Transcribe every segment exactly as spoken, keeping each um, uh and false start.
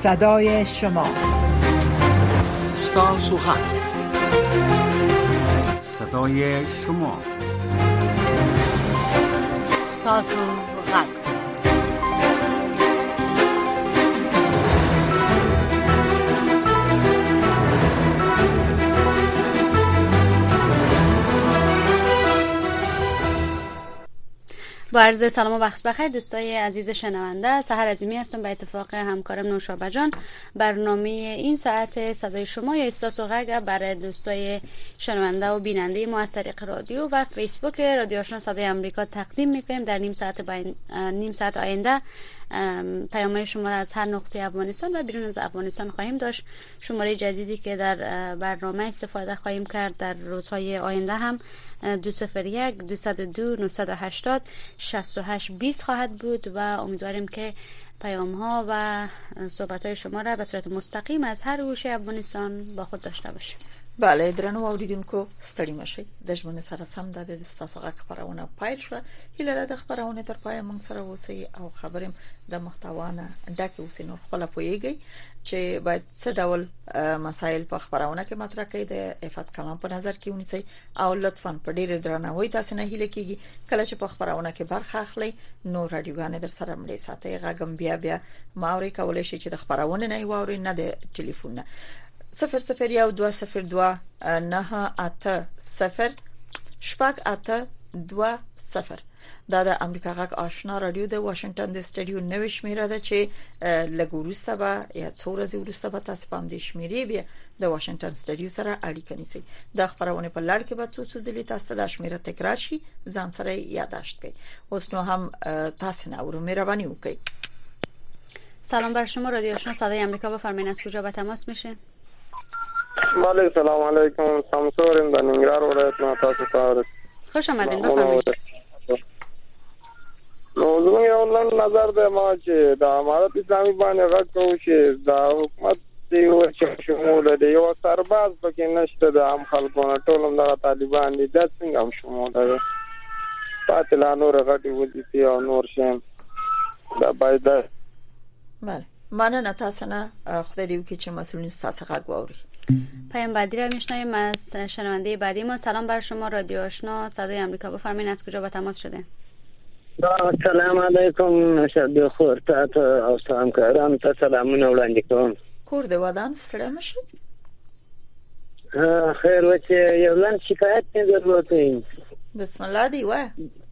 صدای شما، ستاسو غږ، صدای شما، ستاسو غږ. با عرض سلام و وقت بخیر دوستای عزیز شنونده، سحر عظیمی هستم به اتفاق همکارم نوشابه جان. برنامه این ساعت صدای شما یا ستاسو غږ برای دوستای شنونده و بیننده ما از طریق رادیو و فیسبوک رادیو آشنا صدای آمریکا تقدیم می‌کنیم. در نیم ساعت باین... نیم ساعت آینده پیام‌های شما را از هر نقطه افغانستان و بیرون از افغانستان خواهیم داشت. شماره جدیدی که در برنامه استفاده خواهیم کرد در روزهای آینده هم دو صفر یک دو دو نه هشت صفر شش هشت بیست خواهد بود و امیدواریم که پیام ها و صحبت های شما را به صورت مستقیم از هر گوشه افغانستان با خود داشته باشیم. بله درنو اوریدونکو ستړي مشي د ژوند سره سم د ستاسو غږ خبرونه پایل شو. هیله د خبرونه تر پای موږ سره اوسئ او خبرم د محتوا نه ډکه اوسئ. نو خپل پوهیږئ چې باید څه ډول مسایل په خبرونه کې مطرح کړي د افات کلام په نظر کې ونیسئ او لطفاً په ډیر درناوي تاسو نه هیله کیږي کله چې په خبرونه کې برخه اخلي نو رادیوګان در سره ملي ساتي. غږم بیا بیا ماوري کولای شي چې د خبرونه نه ووري نه د ټلیفون نه. صفر صفر یو دو صفر دو نه اته صفر شپږ اته دو صفر. دا د امریکا غږ آشنا رادیو د واشنگټن د سټډیو نوې شمیره ده چې لګورسته به یا څو ورځې وروسته به تاسو پام دې شمیرې بیا د واشنگټن سټډیو سره اړیکه نیسئ. د خبرونه په لړ کې به څو څو ځلې تاسو د شمیره تکرار شي ځان سره یادداشت کړئ. اوس نو هم تاسو نه اورو مهرباني وکړئ. سلام بر شما رادیو آشنا صدای آمریکا، بفرمایید از کجا به تماس میشه؟ مالک سلام علیکم، سمسورم د ننګرهار ولایت نه تاسو ته خوش آمدین. بفرمایید. نو زموږ یو نظر ده ما چې د امارت اسلامي باندې غږ کوو چې د حکومت دی او چې شمول دی یو سرباز پکې نشته د عام خلکو نه ټول هم د طالبان دي د څنګه هم شمول دی پاتې لا نور غټي ودی او نور شیم دا باید. بله مننه تاسو نه خدای دې وکړي چې مسئولین تاسو غږ واوري. پیام بعدی را میشنویم از شنونده بعدی ما. سلام بر شما رادیو آشنا صدای آمریکا، بفرمایید از کجا با تماس شده؟ سلام علیکم شب خور تا او سلام کارم ته سلامونه وړاندې کوم. کور د ودان ستړي مشه؟ ها خیر وچه یو لن شکایت نه درلوته. بسم الله دی وای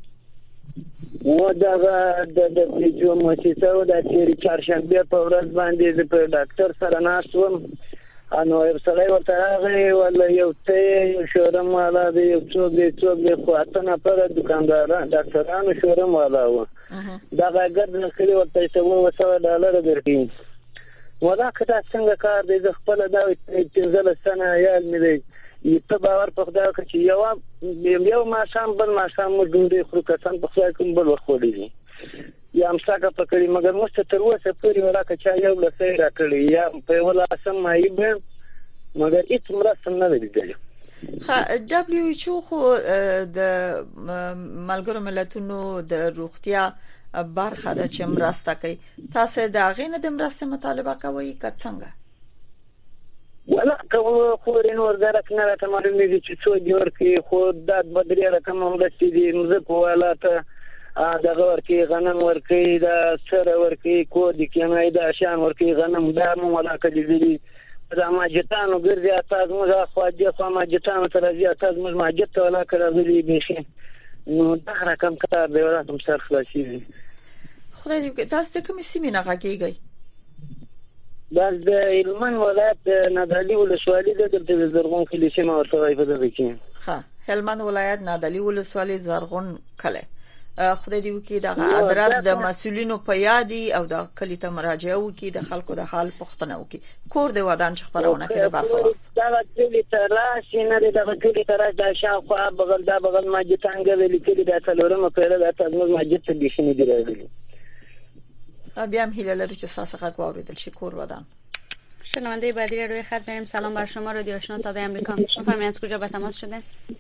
و دا د د جو مؤسسه او د تیر چهارشنبه په ورځ باندې د ډاکټر سره ناستم انو یو سړی ورته راغی ولا یو ته شورم والا دی یو څوک دی څوک دی خو اته نه پر دکانداران ډاکټرانو شورم والا و دا غږ نه کړی ورته چې و وسو ډالر درکې ودا کته څنګه کار دی د خپل دا چې زله سنه یال مې دی ته باور په خدای چې یو یو ما شام بل ما شام ډوډۍ خو کسان په خدای کوم بل وخوړي یا امساکه پکړی مګر مست تر اوسه پوری ولاکه چا یو لسې راکړی یا په ولا سم مایب مګر هیڅ مرسته نه لیدل. ها دبليو ایچ او خو د ملګرو ملتونو د روغتیا برخه د چم راسته کوي. تاسو دا غینه د مرسته مطالبه کوي که څنګه؟ ولا کوم خو رینور درک نه راته معلومه دي چې څو جوړ کې خو د بدري رقم مرستې دي مزه کولاته دغه ورکی غنم ورکی دا سره ورکی کو د کینای دا شان ورکی غنم دا مو ولا کدي دي دا ما جتانو ګرځي تاسو موږ خواجه خو ما جتانو تر ځي تاسو موږ ما جته ولا کړی دي بشي نو دا رقم کار دی ورته سر خلاصي. خدای دې تاسو د کوم سیمه نه غږیږي؟ دا د هلمند ولایت نادعلي ولسوالۍ د زرغون کلی سیمه ورته وایي په دغه کې. ها هلمند ولایت نادعلي ولسوالۍ زرغون کلی. خدای دې وکړي دا ادرس د مسولینو په یادي او د کلی ته مراجعه وکړي د خلکو د حال پوښتنه وکړي. کور د ودان خبرونه کې برخواست دا کلی ته راشي نه د کلی ته راځي دا شاوخوا بغل دا بغل ماجتانګه ویل کلی دا څلورمه پیره دا تاسو ماجت ته دي شنه دی راغلي. بیا هم هیله لرو چې تاسو غږ واوریدل شي. کور ودان شنونده بعدی روی خط بریم. سلام بر شما رادیو آشنا صدای آمریکا، بفرمایید از کجا به تماس شده؟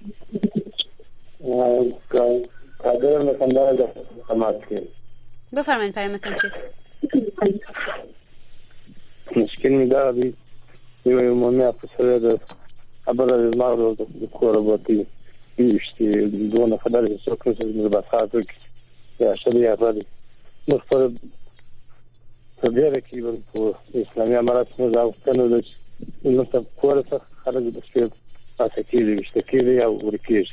قادر مکندار د تماس کې. بفرمایید پیامتون چیست؟ ممکن دا دی یو مونږه په سره د خبره ما ورو د کور وتی یشتي دونه خبره څه کوي چې د باساتو کې یا شریعه باندې نو په دې کې په اسلامي امارات څخه راوستنه د نو څه کور څخه خلک د شپې تاسو کې دې شته کې یا ورکیږي.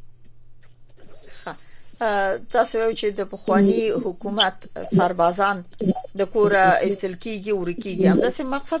تاسو یو چې د پخوانی حکومت سربازان د کور ایستل کیږي ورکیږي هم د څه مقصد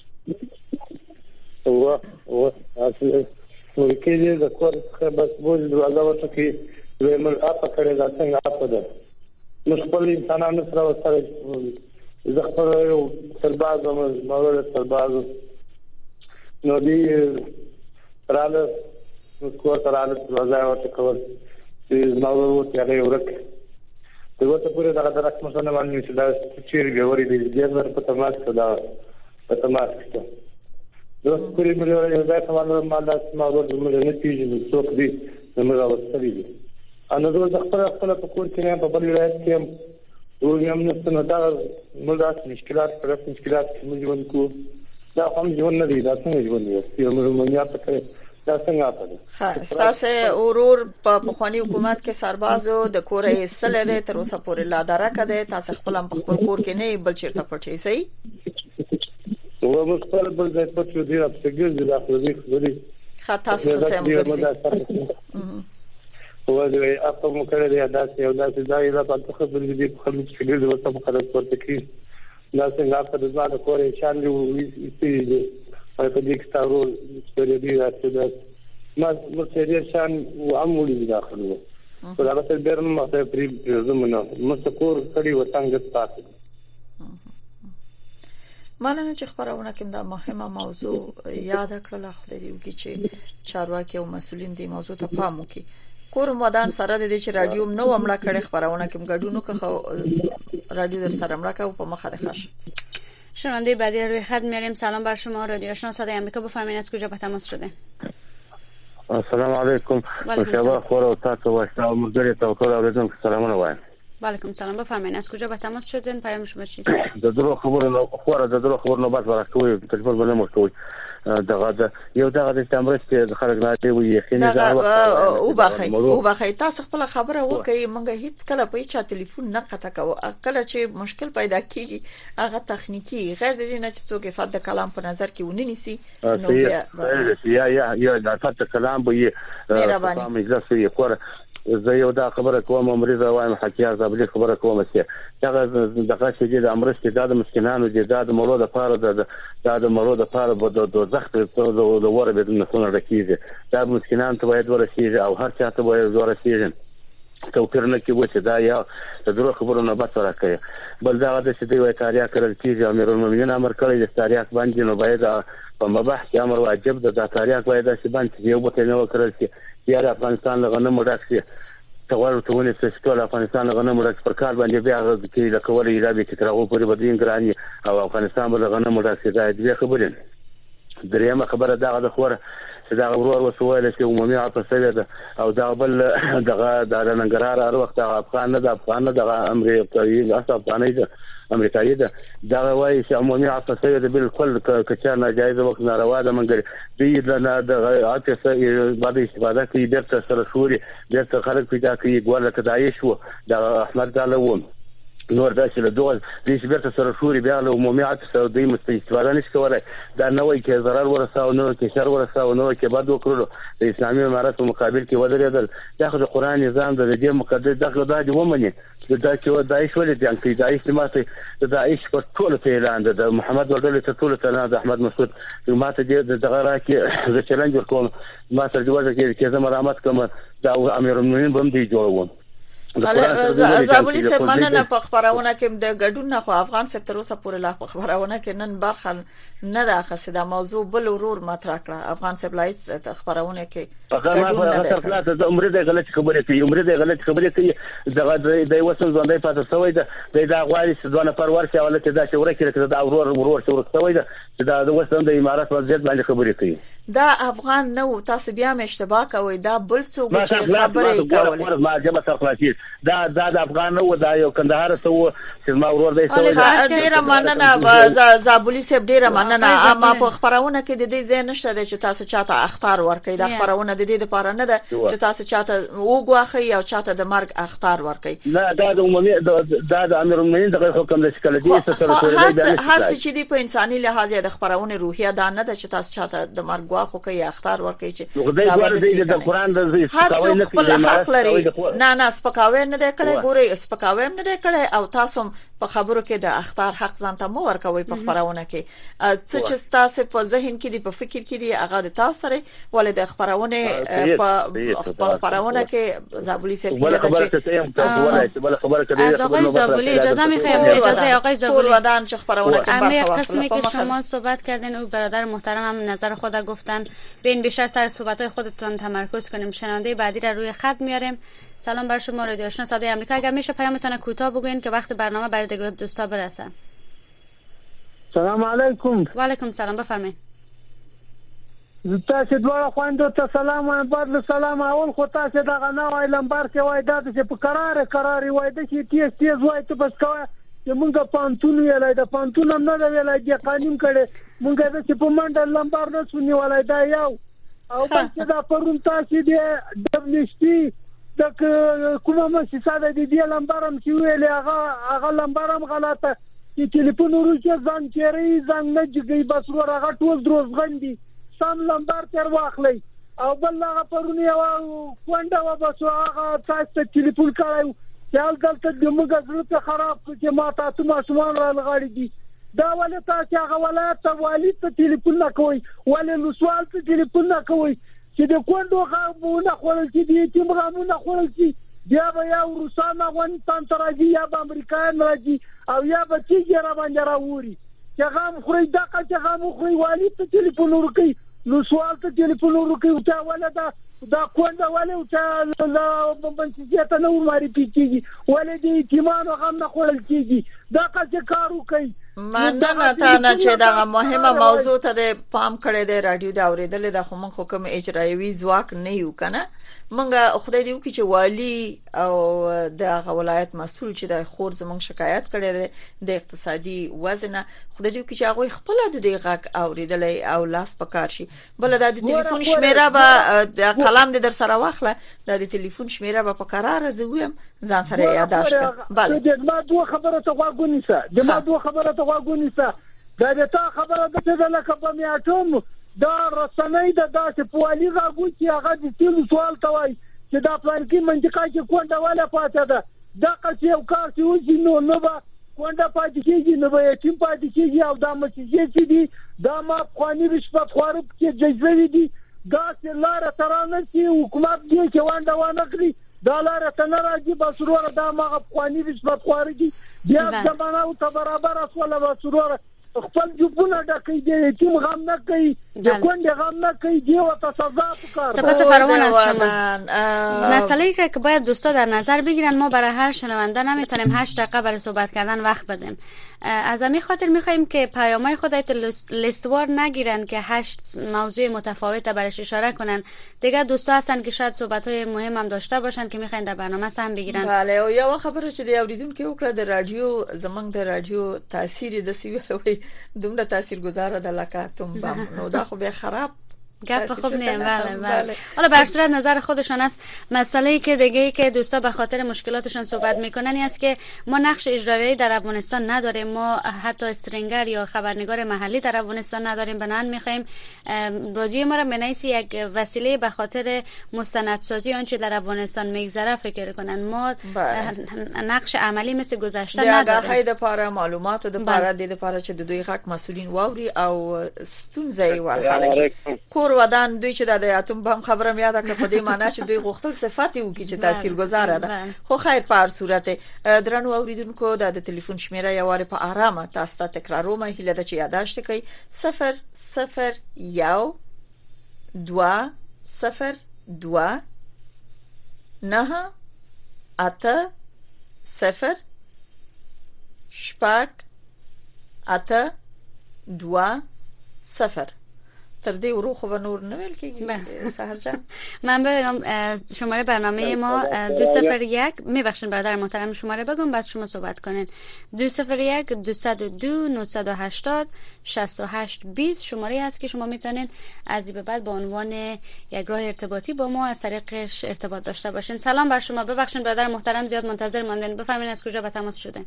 او او اصل ورکیږي د کور څخه بس بوج دروازه وته کې ویمل اپ کړی دا څنګه اپ ده نو خپل انسانانو سره وسره زخه یو سرباز او ماور سرباز نو دی رااله کور تراله دروازه وته کول چې نو ورته هغه ورک دغه ته پوره دغه رسم سره باندې چې دا چیرې غوړي دي د ډېر په تماس دا په تماس کې نو پوره مې یو ځای ته باندې ما دا ما ورته موږ نه پیژنو څوک دي موږ راوستلې دي ان نو د خپل خپل په کور کې نه په بل ولایت کې ټول یم نو څنګه دا موږ د مشکلات پر مشکلات موږ ژوند کو دا هم ژوند نه دی دا څنګه ژوند دی یو موږ نه پکې دا څنګه اپده ها تاسو اورور په پخوانی حکومت کې سربازو د کور ایستل دي تر اوسه پورې لاداره کده تاسو خپل په خپل کور کې نه بل چیرته پټي سي نو موږ خپل بل ځای پټو دي په ګرځي د اخري خوري ها تاسو سم ګرځي او دا اپ مو کړی دی دا چې یو دا چې دا یې په تخصص دي په خپل کې ګرځي وسه په خپل ورته کې دا څنګه په دغه د کور شان دی وي په دې کې تاسو ستوري دي راځي دا ما مرسته شان او عمولي داخلو په هغه څه ډېر ما ته پری زمونه مستقور کړي وتانګ تاسو مانه چې خبرونه کوم دا مهمه موضوع یاد کړل خو دې وکي چې چارواکي او مسولین دې موضوع ته پام وکړي کور مدان سره د دې چې رادیو نو عمله کړي خبرونه کوم ګډونو که رادیو در سره عمله کوي په مخه ده خاص شنونده بعدی روی خط میاریم. سلام بر شما رادیو آشنا صدای آمریکا، بفرمایید از کجا به تماس شده؟ السلام علیکم. مشابه خور و تاک و اشتاق مردری توکل آوریدم که سلامونه وایم. و علیکم سلام، بفرمایید از کجا به تماس شدین؟ پیام شما چیست؟ د درو خبرونو خور د درو خبرونو بعد ورکوي تلفن بل مرکوي دغه یو دغه د تمرس چې خلک نه وي یقیني دا او باخي او باخي تاسو خپل خبره وکي مونږ هیڅ کله په چا ټلیفون نه قطع کوو کله چې مشکل پیدا کیږي هغه تخنیکی غیر د دې نه چې څوک فد کلام په نظر کې ونی سي نو یا یا یا د فد کلام به مهرباني اجازه یې کور زه یو دا خبره کوم مریضه وایم حکیار زابلی خبره کوم چې دا دغه چې د امرس کې د مسکینانو د د مولود لپاره د د مولود لپاره د دوزخ د وره به نه څنګه راکېږي دا مسکینان ته باید ورسیږي او هر چا ته باید ورسیږي توپیر نه کوي چې دا یا د درو خبرونه به سره کوي بل دا د چې دوی تاریخ کړل چې امیر المؤمنین امر کړی د تاریخ باندې نو باید په مباحث امر واجب د تاریخ باید چې باندې یو بوت نه وکړل چې یا افغانستان لغنه مډاکسي تغور ته ونی چې ټول افغانستان لغنه مډاکس پر کار باندې بیا کې د کولې ایرابي چې ترغو پورې بدین ګرانی او افغانستان لغنه مډاکسي دا دې خبرې درېمه خبره دا د خور چې دا ورور وسوال چې عمومي عاطفه ده او دا بل دغه د ننګرهار هر وخت افغان نه د افغان نه د امریکایي اصل افغاني ده امریکایي ده دا وایي چې عمومي عاطفه ده بالکل کچا ناجایز وخت ناروا ده منګر دې د عاطفه باندې استفاده کوي د سره شوري د خلک پیدا کوي ګوره کدایش وو د احمد دالو نور دا چې له دوه دې چې بیرته سره شوري بیا له عمومي عاطفه د استفاده نشي کولای دا نه وایي چې ضرر ورساو نو کې شر ورساو نو کې بد وکړو د اسلامي امارات په مقابل کې ودرېدل دا د قران نظام د دې مقدس دغه د ومني دا چې داعش ولې د انکې داعش ماته د داعش په ټول ته اعلان د محمد ولدل ته ټول ته اعلان د احمد مسعود ماته د دغه راکې د چیلنج ورکوم ما سره جوړه کې چې زما رحمت کوم دا امیر المؤمنین بم دی جوړوم زابلی صاحب مننه په خبرونه کې د ګډون نه خو افغان سکتور اوسه پورې لا په خبرونه کې نن برخه نه ده خاصه د موضوع بل ورور مطرح کړه افغان سپلایز خبرونه کې هغه خپلات د عمر د غلط خبره کوي عمر د غلط خبره کوي دغه د وسن ځوندای پاتې سوی ده د غواړي چې دوه نفر ورسي او لته دا چې ورکه کړه د ورور ورور چې ورسوي ده چې د وسن د امارات وضعیت باندې خبرې کوي دا افغان نو تاسو بیا م اشتباه کوي دا بل څوک چې خبرې کوي ما جبه تخلاصي دا دا د افغان نو دا یو کندهار ته و چې ما ورور دی سره ډیره مننه زابلی صاحب ډیره مننه. اما په خبرونه کې د دې ځای نشته چې تاسو چاته اختار ورکړئ. د خبرونه د دې لپاره نه ده چې تاسو چاته وګواخی او چاته د مرګ اختار ورکړئ. نه دا د عمومي دا د امیر المؤمنین د حکم د شکل دي سره سره هر څه چې دی په انساني لحاظ د خبرونه روحیه دا نه ده چې تاسو چاته د مرګ غواخو کوي اختار ورکړي چې د قرآن د سپکاوي نه کوي. نه نه سپکاوي نه دی کړی. ګوري سپکاوي نه دی کړی او تاسو په خبرو کې د اختار حق ځان ته مو ورکوي په خبرونه کې. څه چې تاسو په ذهن کې دی په فکر کې دی هغه د تاسو سره ولې د خبرونه په خبرونه کې زابلی سره از آقای زابلی اجازه میخوایم اجازه آقای زابلی ودان چه خبرونه که برخواست قسمی که شما صحبت کردین او برادر محترم هم نظر خود گفتن بین بیشتر سر صحبت‌های خودتون تمرکز کنیم. شنونده بعدی را روی خط میاریم. سلام بر شما رادیو آشنا صدای آمریکا. اگر میشه پیامتون کوتاه بگوین که وقت برنامه برای دیگه دوستا برسه. سلام علیکم. و علیکم سلام بفرمایید. تاسو دوه خواندو ته سلام او بعد سلام اول خو تاسو دغه نوې لمبر کې وای دا چې په قرار قرار وای د چې تیز تیز وای ته بس کوه چې مونږه پانتون ویلای دا پانتون هم نه ویلای چې قانون کړي مونږه د چې په منډه لمبر نه سونی ولای دا یو او بل چې دا پرون تاسو دې دبلشتي د کومه مؤسسه د دې لمبر هم چې ویلې هغه هغه لمبر هم غلطه چې ټلیفون ورته ځان چیرې ځان نه جګي بس ورغه ټول دروز غندي سم لمبر تر واخلې او بل هغه پرونی او کونډه و بس هغه تاسو ټلیفون کړو چې دلته د موږ زړه خراب چې ما تاسو ما سوال را لغړی دي دا ولې تاسو هغه ولایت ته والی ته ټلیفون نه کوي ولې نو سوال ته ټلیفون نه کوي چې د کونډو غوونه خورل چې دي چې موږ خورل چې بیا به یا روسان افغانستان ته راځي یا به امریکایان راځي او یا به چې را باندې راووري چې غام خوري دغه چې غام خوري والی ته ټلیفون ورکي نو سوال ته ټلیفون ورکي او تا ولدا دا کونډه ولې او تا لا بنسیته ته نو ماري پیږي ولې دې ایمان غم نه خورل کیږي دا که کار وکي مننه تا نه چې دا مهمه موضوع ته پام کړی دی رادیو دا اوریدل د خو من حکم اجرایوي ځواک نه یو کنه منګه خدای دې وکړي چې والی او د ولایت مسول چې د خور زمونږ شکایت کړی دی د اقتصادي وزن خدای دې وکړي چې هغه خپل د دې غږ اوریدل او لاس پکار شي بل د ټلیفون شمیره به د قلم د در سره واخله د ټلیفون شمیره به په قرار زویم ځان سره یاداشت بله د ما دوه خبره ته غوښنیسه د ما دوه خبره ته غوښنیسه دا د تا خبره ده چې لکه په میاټوم دا رسنۍ د داسې پوالي راغو چې هغه د تیلو سوال توای چې دا پلان کې منطقه کې کونډه والا پاتې ده دا که یو کار چې وځي نو نو به کونډه پاتې کېږي نو به یتیم پاتې کېږي او دا مسیحي چې دي دا ما افغاني رشوت خوارو کې جذبوي دي دا چې لاره ترانه چې حکومت دې کې وانډه وانه کړی دا لاره ته نه راځي بس ورور دا ما افغاني رشوت خوارږي بیا زمانه او ته برابر اسوله بس ورور خپل جوبونه ډکې دي چې غم نه کوي د کونډه غم نه کوي دی او ته سزا وکړه. سپاس فراوان از شما. مسئله که باید دوستا در نظر بگیرن ما برای هر شنونده نمیتونیم هشت دقیقه برای صحبت کردن وقت بدیم. از همین خاطر میخوایم که پیامای خودت لیستوار نگیرن که هشت موضوع متفاوت برش اشاره کنن. دیگه دوستا هستن که شاید صحبت‌های مهم هم داشته باشن که میخواین در برنامه سهم بگیرن. بله او یو خبره چې دی اوریدونکو وکړه د رادیو زمنګ د رادیو تاثیر د سیوی دومره تاثیرگذار ده لکه تم بم نو دا خو به خراب گپ خوب نیم. بله بله. حالا به هر صورت نظر خودشان است. مسئله‌ای که دیگه ای که دوستا به خاطر مشکلاتشان صحبت میکنن این است که ما نقش اجرایی در افغانستان نداریم. ما حتی استرینگر یا خبرنگار محلی در افغانستان نداریم. بنابراین میخوایم رادیو ما را به نحیث یک وسیله به خاطر مستندسازی آنچه در افغانستان میگذره فکر کنن. ما نقش عملی مثل گذشته نداریم. د لپاره معلومات د لپاره د لپاره چې د دوی حق مسولین واوري او ستونزې ورغلي کور ودان دوی چې د اتم بم خبره مې یاد کړه په دې معنی چې دوی غوښتل صفات یو کې چې تاثیرګذار ده. خو خیر په هر صورت درنو اوریدونکو د ټلیفون شمیره یو واره په آرامه تاسو ته تکراروم هیله ده چې یاداشت کړئ صفر صفر یو دوا صفر دوا نه اته صفر شپږ اته دوا صفر. تر دې ورو خو نور نه ویل کیږي سحر جان. من بگم شماره برنامه ما دو صفر یک میبخشین برادر محترم شماره بگم بعد شما صحبت کنین. دو صفر یک دو صفر دو نهصد و هشتاد شصت و هشت بیست شماره است که شما میتونین از این به بعد با عنوان یک راه ارتباطی با ما از طریقش ارتباط داشته باشین. سلام بر شما. ببخشید برادر محترم زیاد منتظر ماندین. بفرمایید از کجا به تماس شدین؟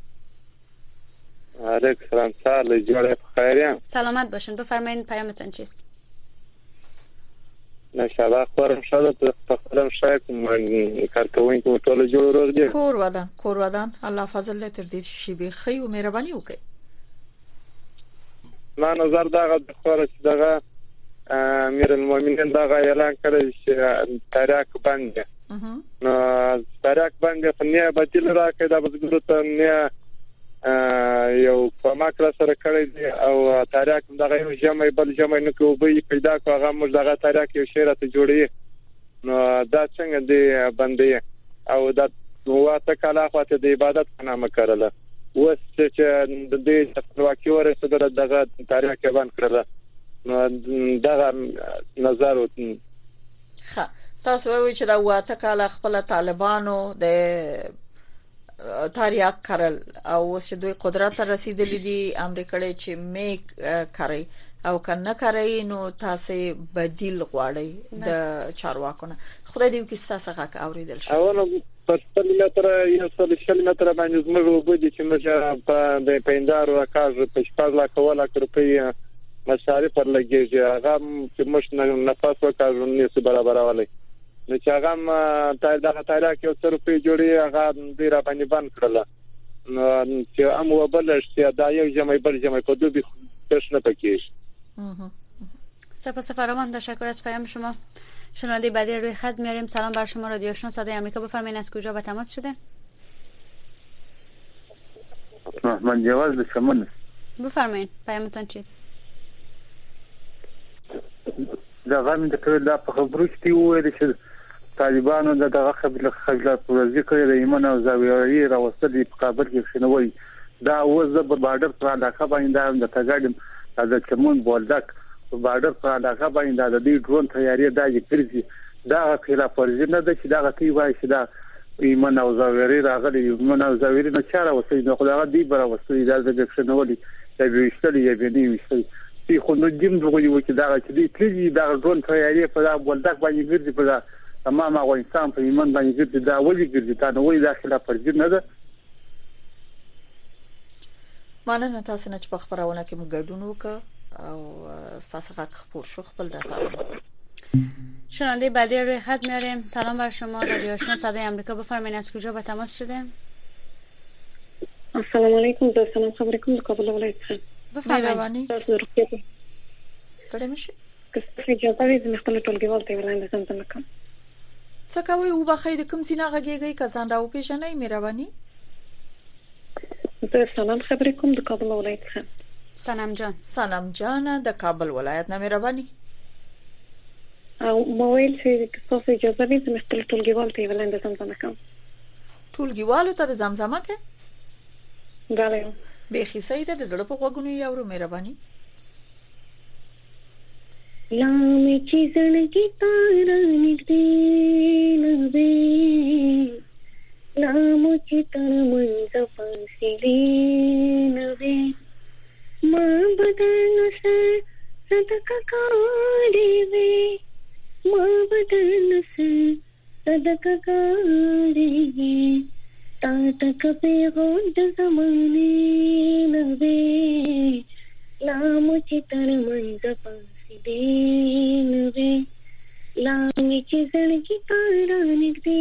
علیکم سلام. سال جوړه خیریه. سلامت باشین. بفرمایید پیامتون چیست؟ نشاله خورم شاده په خپلم شای کوم کارکوونکي کو ټول جوړ روغ دي. کور ودان کور ودان الله فضل تر دې شي به خي او مهرباني وکړي. ما نظر دغه د خور چې دغه امیر المؤمنین دغه اعلان کړی چې تاریخ باندې نو تاریخ باندې په نه بدل راکړي د بزګرو ته نه یو فماکره سره کړی دی او تاریخ دغه یو جمع بل جمع نه کوي پیدا کو هغه موږ دغه تاریخ یو شعر ته جوړی نو دا څنګه دی باندې او دا واته کله خواته د عبادت په نامه کړله اوس چې د دې خپلواکي ورسره دغه تاریخ باندې کړله نو دغه نظر وته ښه تاسو وایئ چې دا واته کله خپل طالبانو د تاریخ کړل او چې دوی قدرت رسیدلې دي امریکا چې میک کوي او کنه کوي نو تاسو بدیل غواړي د چارواکو نه. خدای دې وکړي تاسو هغه اوریدل شي. او نو په خپل متر یو څل شل متر باندې زموږ وبدي چې موږ په د پیندارو راکاږ په شپږ لاک ولا روپۍ مصارف پر لګیږي هغه چې موږ نه نفاس وکړو نه څه برابر والی نو چې هغه تای دغه تاریخ یو څو په جوړي هغه ډیر باندې بند کړل نو چې ام وبل چې دا یو جمع بل جمع په دوی پښنه پکېش. سپاس فراوان. تشکر از پیام شما. شنونده بعدی روی خط میاریم. سلام بر شما رادیو آشنا صدای آمریکا. بفرمایید از کجا به تماس شدین؟ من جواز به شما. بفرمایید پیامتون چیست؟ دا غوښمن د کړه د خبرو چې وایي چې طالبانو دغه خبره خجلت ورزي کړی د ایمان او زاویې راوستل په کابل کې شنوي دا اوس د بارډر پر علاقه باندې د تګاډم د چمون بولدک په بارډر پر علاقه باندې د دې ډرون تیاری د کړی دا خلاف ورزي نه د چې دا غتی وایي چې دا ایمان او زاویې راغلي ایمان او زاویې نه چاره وسې نو خدای دې بر وسې د شنولي د ویشتل یې بنې ویشتل چې خو نو جیم دغه یو چې دا چې دې تلې دا ډرون تیاری په بولدک باندې ګرځي په تمام افغانستان په ایمان باندې ګرځي دا ولې ګرځي دا نو وایي داخله پرځ نه ده. مانه تاسو نه چې په خبرونه کې موږ ګډون وکړو او تاسو حق خبر شو خپل راځو. شنونده بعدی روی خط میاریم. سلام بر شما رادیو آشنا صدای آمریکا. بفرمایید از کجا به تماس شدین؟ السلام علیکم. دوستان خبرکم کابل ولایت. بفرمایید. ستړي مشه که څه اجازه وي زه خپل ټولګیوال ته وړاندې زمزمه کوم. څه کوي او بخې د کوم سینه غږیږي کسان راو پیژنې مهرباني. زه سلام خبرې کوم د کابل ولایت څخه. سلام جان. سلام جان د کابل ولایت نه مهرباني. او موبایل چې که څه اجازه وي زه خپل ټولګیوال ته وړاندې زمزمه کوم. ټولګیوالو ته زمزمه کې؟ غالي. به خیسه ده د زړه په غوګونو یو مهرباني. لامې چې زړګي تار نږدې نوې لامو چې تر منځ فاصلې نوې ما بدن سره صدقه کړې وې ما بدن سره صدقه کړې وې تا تک په غوډ زمانه نوې لامو چې تر منځ دینوي لامې چې زړګي تار نږدې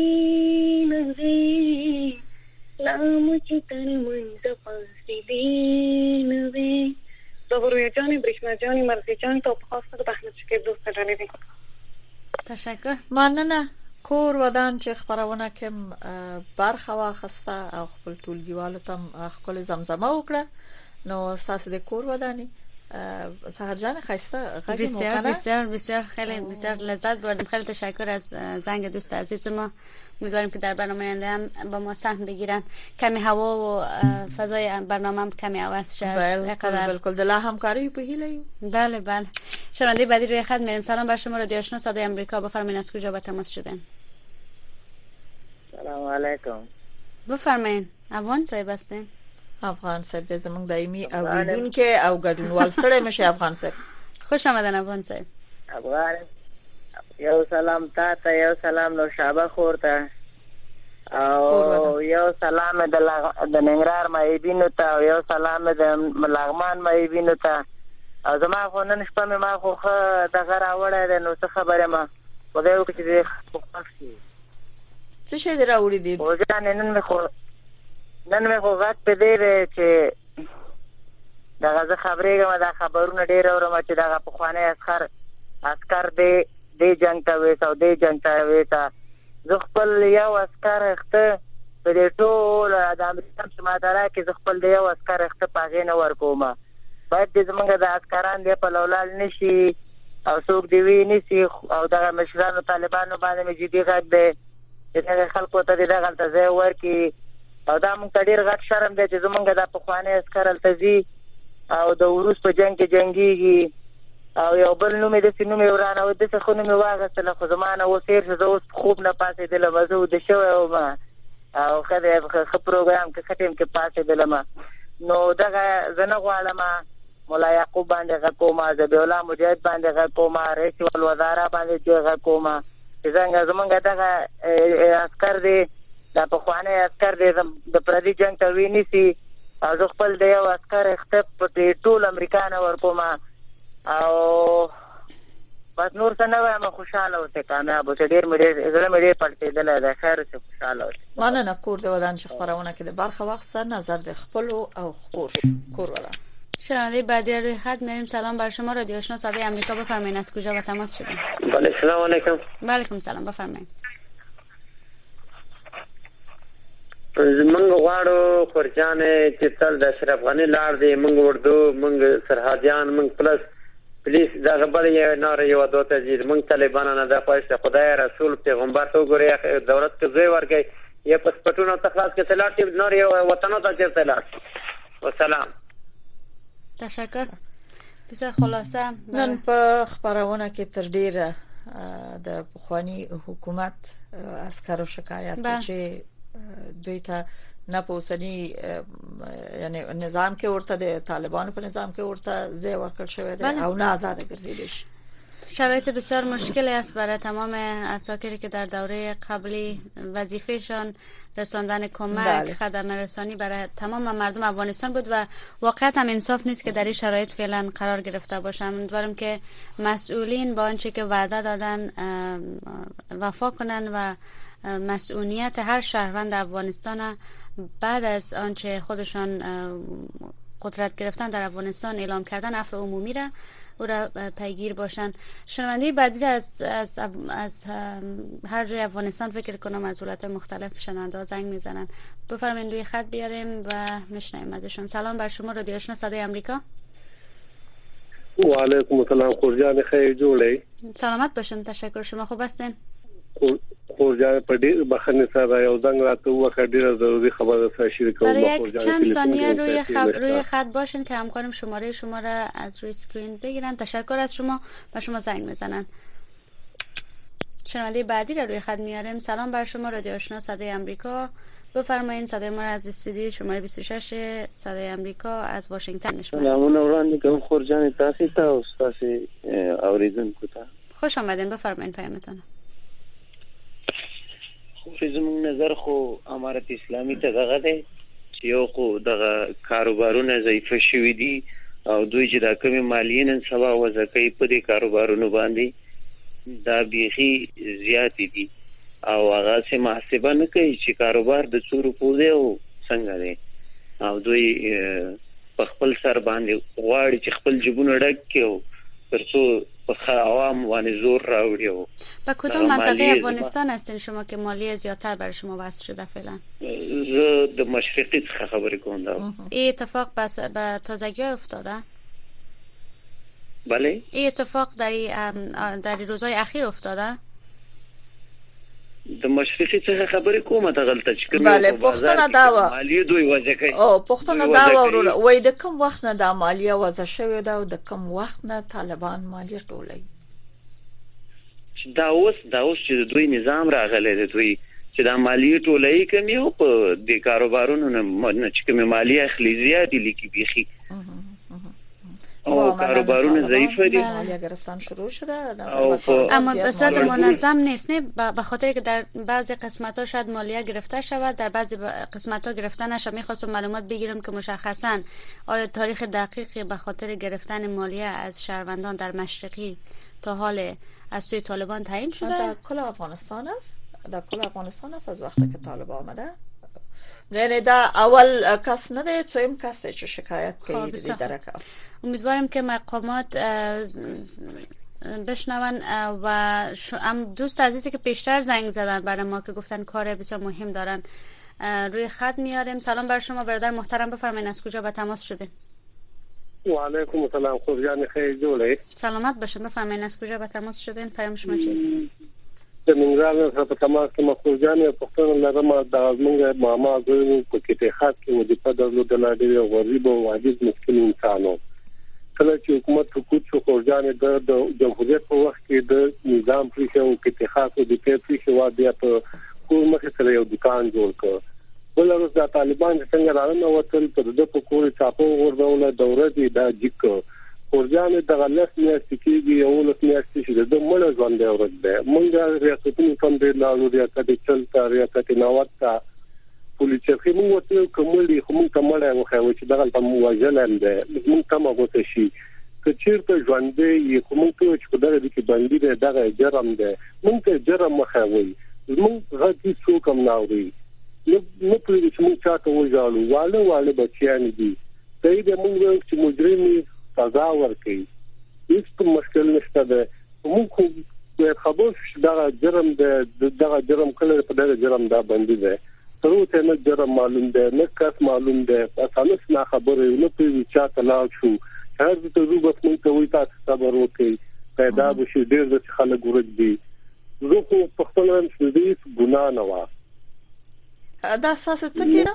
نوې لامو چې تر منځ پاسې دینوي زهرویه جانې برېښنا جانې مرزي جانې ته په خاصه د احمد شکیب دوست جانې دي. تشکر. مننه. کور ودان چې خبرونه کوم برخه واخسته او خپل ټولګیوالو ته خپل زمزمه وکړه نو تاسو د کور ودانې سحر جان خسته غږی بسیار مو بسیار بسیار خیلی بسیار لذت بردم. خیلی تشکر از زنگ دوست عزیز ما. امیدواریم که در برنامه آینده هم با ما سهم بگیرن. کمی هوا و فضای برنامه هم کمی عوض شه. بالکل بالکل دلا همکاری په هیله. بله بله. شنونده بعدی روی خط میریم. سلام بر شما رادیو آشنا صدای آمریکا. بفرمایید از کجا با تماس شدین؟ سلام علیکم. بفرمایید. افغان صاحب هستین؟ افغان صاحب د زمونږ دایمي اوریدونکو او ګډونوال سره مشه. افغان صاحب خوش آمدن. افغان صاحب افغان یو سلام تا ته، یو سلام نوشابه خور ته، او یو سلام د د ننګرهار مایبینو ته، او یو سلام د لغمان مایبینو ته. او زما خو نن شپه مې ما خو دغه راوړی دی، نو څه خبره ما خدای وکړي چې خوښ شي. څه شی دې راوړي دي؟ او ځان نن مې خو نن مې خو غږ په دې دی چې دغه زه خبرېږم، دا خبرونه ډېر اورم چې دغه پخوانی عسکر عسکر دی دې جنګ ته ویسه او دې جنګ ته ویسه. زه خپل یو عسکر اخته په دې ټول د امریکا په ماتره کې زه خپل د یو عسکر اخته په هغې نه ورکوم. باید دې زمونږ د عسکران دی په لولال نه شي او څوک دې وی نه شي. او دغه مشرانو طالبانو باندې مې جدي غږ دی چې دغه خلکو ته دې دغلته ځای ورکړي. او دا مونږ ته ډېر غټ شرم دی چې زمونږ دا پخوانی عسکر هلته ځي او د وروس په جنګ کې جنګېږي. او یو بل نوم یې داسې نوم یې ورانه و، داسې ښه نوم یې واخیستله، خو زما نه اوس هېر شو. زه اوس خوب نه پاڅېدلم، زه وده شوی وم او ښه دی ښه پروګرام کې ښه ټیم کې پاڅېدلم. نو دغه زه نه غواړم ملا یعقوب باندې غږ کوم، ذبیح الله مجاهد باندې غږ کوم، رئیس الوزرا باندې غږ کوم چې څنګه زمونږ دغه عسکر دی، دا پخوانی عسکر دی د پردي جنګ ته وی نیسي. او زه خپل د یو عسکر اخته په ټول امریکا نه ورکوم. او بس نور څه نه وایم، خوشحاله اوسئ، کامیاب اوسئ. ډېر مې ډېر زړه مې ډېر پړسېدلی دی. خیر اوسئ، خوشحاله اوسئ. مننه. کور د ودان چې خبرونه کې د برخه واخیسته، نظر د خپلو او خپور کور ودان. شنونده بعدی روی خط میریم. سلام بر شما رادیو آشنا صدای آمریکا. بفرمایید از کجا با تماس شدین؟ بله سلام علیکم. و علیکم سلام. بفرمایید. منګ غواړو خورجان چې تل د اشرف غنی لار دی، منګ وردو، منګ سرحدیان، منګ پلس پلیس دا خبره یې ناره یو دوته چې منګ طالبانو نه د پښته خدای رسول پیغمبر ته وګوري دولت ته ځای ورکړي یا پسپټونو ته خلاص کې تلاټ نور یو وطن ته چیرته لاړ. والسلام. تشکر. بسیار خلاصه نن په خبرونه کې تر ډیره د پخوانی حکومت عسکرو شکایت چې دوی ته نه پوسنی یعنی نظام کې ورته د طالبانو په نظام کې ورته ځای ورکړل شوی دی او نه آزاد ګرځیدل شي. شرایط بسیار مشکلی است برای تمام عساکری که در دوره قبلی وظیفهشان رساندن کمک بله. خدمات رسانی برای تمام مردم افغانستان بود و واقعیت هم انصاف نیست که در این شرایط فعلا قرار گرفته باشم. امیدوارم که مسئولین با آنچه که وعده دادن وفا کنن و مسئولیت هر شهروند افغانستان بعد از آنچه خودشان قدرت گرفتن در افغانستان اعلام کردن عفو عمومی را او را پیگیر باشن. شنونده بعدی از از از هر جای افغانستان فکر کنم از ولایت مختلف شنونده زنگ میزنن. بفرمایید روی خط بیاریم و میشنویم ازشون. سلام بر شما رادیو آشنا صدای آمریکا. و علیکم السلام. خورجان خیر جوړی. سلامت باشین. تشکر. شما خوب هستین؟ خورجان په ډیر بخښنې سره یو زنګ راته وکړ، ډیره ضروري خبره سره شریک کوم. برای یک چند ثانیه روی خب... روی خط باشین که همکارم شماره شما را از روی اسکرین بگیرن. تشکر از شما. و شما زنگ میزنن. شنونده بعدی را روی خط میاریم. سلام بر شما رادیو آشنا صدای آمریکا. بفرمایید. صدای ما را از استودیو شماره بیست و شش صدای آمریکا از واشنگتن میشنویم. سلامونه وړاندې کوم خورجان تاسو ته او تاسو اوریدونکو ته. خوش آمدین. بفرمایید پیامتون. خو زموږ نظر خو امارت اسلامي ته دغه دی چې یو خو دغه کاروبارونه ضعیف شوي دي او دوی چې دا کمی مالیې نن سبا وضع کوي په دې کاروبارونو باندې دا بیخي زیات دي او هغه څه محاسبه نه کوي چې کاروبار د څو روپو دی او څنګه دی او دوی په خپل سر باندې غواړي چې خپل جیبونه ډک کړي ترڅو په عوام باندې زور راوړي. او په کدام منطقه افغانستان هستین شما که مالی زیاتر برای شما وضع شده فعلا؟ زه د مشرقی څخه خبرې کوم. دا این اتفاق بس به تازگی افتاده؟ بله این اتفاق در در روزهای اخیر افتاده؟ د مشرقي څخه خبرې کومه دغلته چې کوم بله پښتنه دا و مالیه دوی وضع کوي او پښتنه دا و وای د کوم وخت نه د مالیه وضع شوی دا او د کوم وخت نه طالبان مالیه ټولوي دا اوس دا اوس چې دوی نظام راغلی دی دوی چې د مالیه ټولوي کوي او په د کاروبارونو نه چې کوم مالیه اخلي زیاتې لیکي بيخي او کاروبارونه ضعیف دي مالیه گرفتن شروع شده اما به صورت منظم نیست نه به خاطر که در بعضی قسمت‌ها شاید مالیه گرفته شود در بعضی قسمت‌ها گرفته نشه. می‌خواستم معلومات بگیرم که مشخصاً آیا تاریخ دقیقی به خاطر گرفتن مالیه از شهروندان در مشرقی تا حال از سوی طالبان تعیین شده؟ در کل افغانستان است در کل افغانستان است از وقتی که طالبان آمده. یعنی دا اول کس نه دی تویم کس چې شکایت کوي د درکه. امیدوارم که مقامات بشنون و هم دوست عزیزی که پیشتر زنگ زدن برای ما که گفتن کار بسیار مهم دارن روی خط میاریم. سلام بر شما برادر محترم، بفرمایید از کجا به تماس شدین؟ و علیکم السلام. خوب جان خیر جوړی. سلامت باشید، بفرمایید از کجا به تماس شدین؟ پیام شما چیست؟ د منځال سره په تماس کې مخور جان پښتون لرم د ازمنګ ماما غوښتل په کې ته خاص کې وظیفه درلودل دی او غریب او عاجز مسکین انسانو کله چې حکومت حکومت شو خورجان د جمهوریت په وخت کې د نظام پریښه او کې ته خاص د پریښه وا بیا په کور مخ سره یو دکان جوړ کړ. بل ورځ د طالبان څنګه راغله وتل په د په کور چاپو ورډول دوره دی دا جک خورجان د غلط میاشتې کېږي او له میاشتې چې د مړ ژوند دی ورځ ده مونږه ریاستونو کوم دی لاړو ریاست چلتا ریاست نوتا پولیس چې موږ وته کوملی کوم کمره وخه چې دغه په موازنه ده موږ کومه غوته شي که چیرته ژوند دی کوم ته چې دغه د کې باندې ده دغه جرم ده موږ ته جرم مخاوي موږ غږی څوک هم ناوړي نو نو پولیس موږ چاته وځالو والو والو بچیان دي ته دې موږ چې مجرمي سزا ورکړي هیڅ مشکل نشته ده موږ خو خبر دغه جرم ده دغه جرم کله په دغه جرم دا باندې ده ترو ته نه جرم معلوم ده نه کس معلوم ده اسانه نه خبره نه په چا تلاو شو هر څه ته زوبت موږ ته وي تاسو صبر وکړئ پیدا بشي ډېر د خلک ورګ دي زه خو په خپل هم دې ګناه نه و دا اساس څه کېده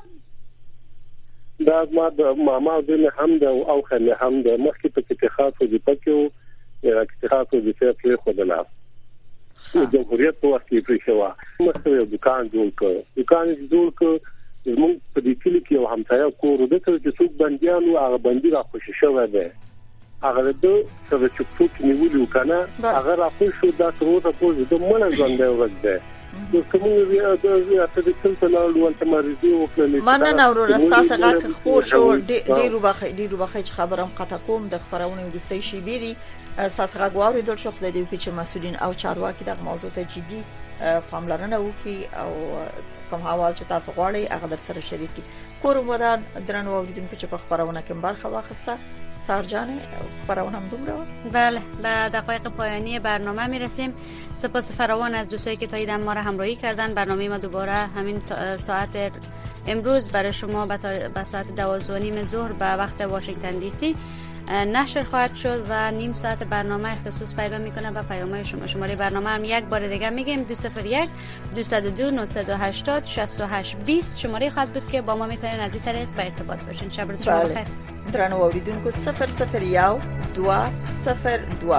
دا ما د ماما د هم د او خله هم د مخکې په کې خاصو دي پکې یا کې خاصو دي چې په خدلا جمهوریت په وخت کې پرې شو مخکې یو دکان جوړ کړ دکان جوړ کړ زموږ په دې کلی کې یو همسایه کور د چې څوک بنديانو هغه بندي را خوشی شوی دی هغه د څه چې څوک نیولو کنه هغه را خوشی شو دا تر اوسه پورې د مړ ژوند دی ورته د کومو بیا د اته د څه نه ولول تمریزي او کله مننه نورو رستاسه غاک خور شو ډیرو بخې ډیرو بخې خبرم قطع کوم د خبرونه د سې شي بیري اساس غواړي د شخص د دې چې مسؤلین او چارواکي د موضوع ته جدي پاملرنه وکړي او کوم حوال چې تاسو غواړئ هغه در سره شریک کړئ. کور ودان درنو اوریدونکو چې په خبرونه کې برخه واخیسته سارجان خبرونه هم دومره. بله به دقایق پایانی برنامه میرسیم. سپاس فراوان از دوستایی که تا این دم ما را همراهی کردن. برنامه ما دوباره همین ساعت امروز برای شما به ساعت دوازده و نیم ظهر به وقت واشنگتن دی سی نشر خواهد شد و نیم ساعت برنامه اختصاص پیدا میکنه به پیام‌های شما. شماره برنامه هم یک بار دیگه میگیم دو صفر یک دو صفر دو نه هشت صفر شش هشت بیست شماره خواهد بود که با ما میتونید از این طریق به ارتباط باشین. شب روز شما بخیر. درنو اوریدونکو صفر صفر یک دو صفر دو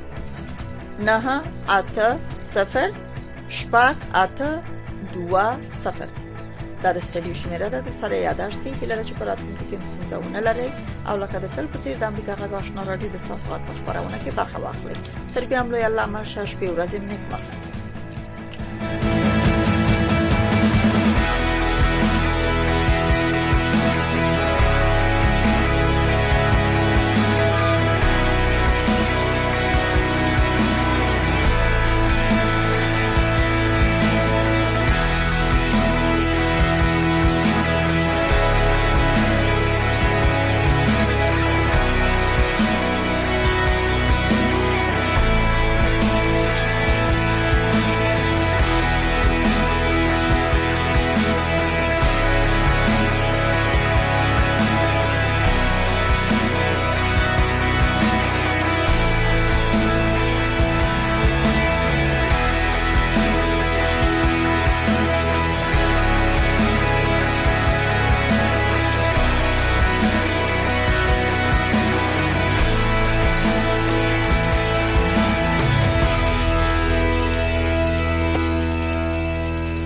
نه اته صفر شپږ اته دو صفر دا د سټډیو شمیره ده. د سره یاداشت کې کله چې پراتونکو کې ستونزونه لري او لکه د تل په څیر د امریکا غږ آشنا رادیو د تاسو غږ خبرونه کې برخه واخلئ. تر بیا هم لوی الله مشه شپې ورځې نیک